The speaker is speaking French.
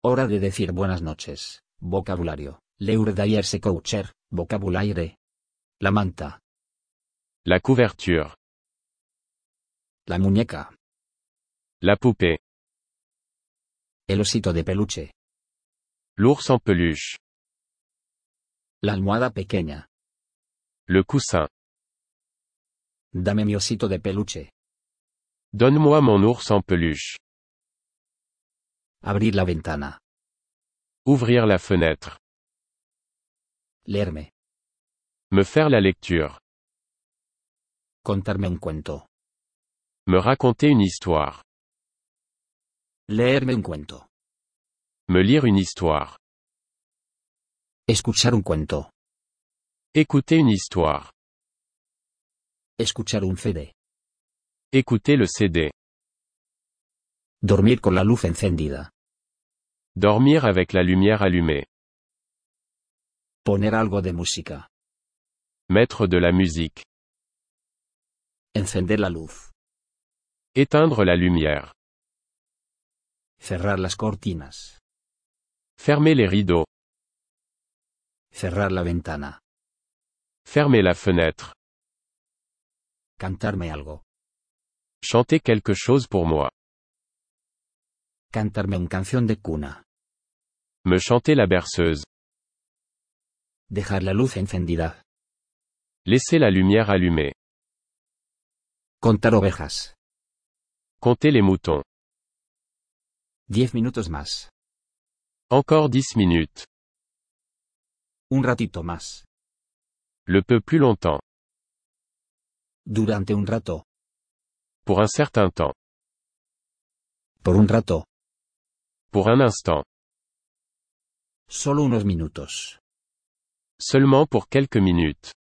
Hora de decir buenas noches. Vocabulario. L'heure d'ailleurs se coucher. Vocabulaire. La manta. La couverture. La muñeca. La poupée. El osito de peluche. L'ours en peluche. La almohada pequeña. Le coussin. Dame mi osito de peluche. Donne-moi mon ours en peluche. Abrir la ventana. Ouvrir la fenêtre. Leerme. Me faire la lecture. Contarme un cuento. Me raconter une histoire. Leerme un cuento. Me lire une histoire. Escuchar un cuento. Écouter une histoire. Escuchar un CD. Écouter le CD. Dormir con la luz encendida. Dormir avec la lumière allumée. Poner algo de música. Mettre de la musique. Encender la luz. Éteindre la lumière. Cerrar las cortinas. Fermer les rideaux. Cerrar la ventana. Fermer la fenêtre. Cantarme algo. Chanter quelque chose pour moi. Cantarme una canción de cuna. Me chanter la berceuse. Dejar la luz encendida. Laisser la lumière allumée. Contar ovejas. Compter les moutons. 10 minutos más. Encore 10 minutes. Un ratito más. Le peu plus longtemps. Durante un rato. Pour un certain temps. Por un rato. Pour un instant. Solo unos minutos. Seulement pour quelques minutes.